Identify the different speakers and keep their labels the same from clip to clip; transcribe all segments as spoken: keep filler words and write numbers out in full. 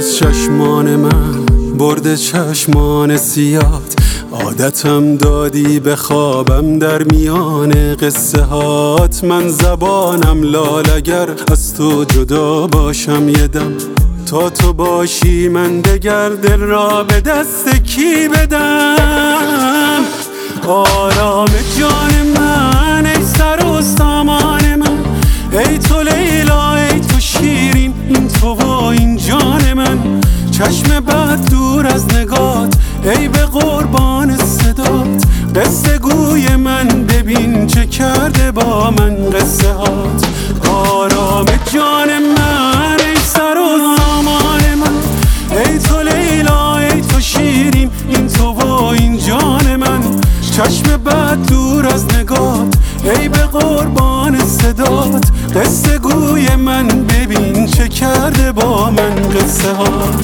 Speaker 1: از چشمان من برده چشمان سیات، عادتم دادی به خوابم در میان قصه هات. من زبانم لال اگر از تو جدا باشم یه دم، تا تو باشی من دگر دل را به دست کی بدم؟ آرام جان من ای سر و سامان من، ای تو لیلا ای تو شیرین، این تو و این جان من. چشم بد دور از نگات ای به قربان صدات، قصه گوی من ببین چه کرده با من قصه هات. آرام جان من ای سر و سامان من، ای تو لیلا ای تو شیرین، این تو و این جان من. چشم بد دور از نگات ای به قربان صدات، قصه گوی من ببین چه کرده با من قصه هات.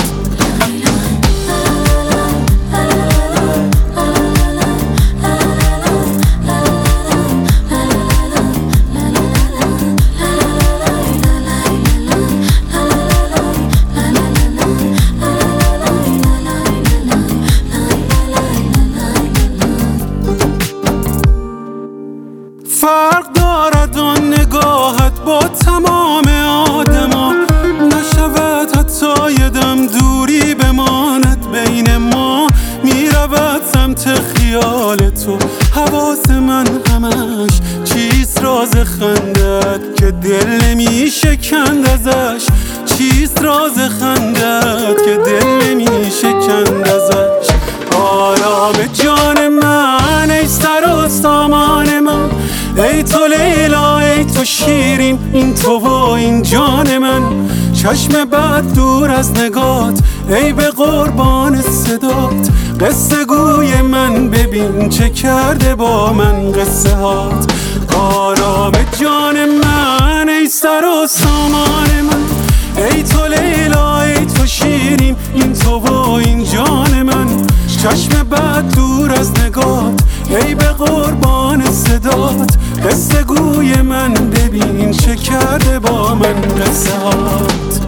Speaker 1: فرق دارد آن نگاهت با تمام آدما، نشود حتی یه دم دوری بماند بین ما. میرود سمت خیال تو حواس من همش، چیست راز خندت که دل نمیشکند ازش؟ چیست راز خندت که دل نمیشکند ازش؟ آرام جان من ای سر و سامان من، ای تو لیلا ای تو شیرین، این تو و این جان من. چشم بد دور از نگات ای به قربان صدات، قصه گوی من ببین چه کرده با من قصه هات. آرام جان من ای سر و سامان من، ای تو لیلا ای تو شیرین، این تو و این جان من. چشم بد دور از نگات ای به قربان صدات، قصه گوی من ببین چه کرده با من قصه هات.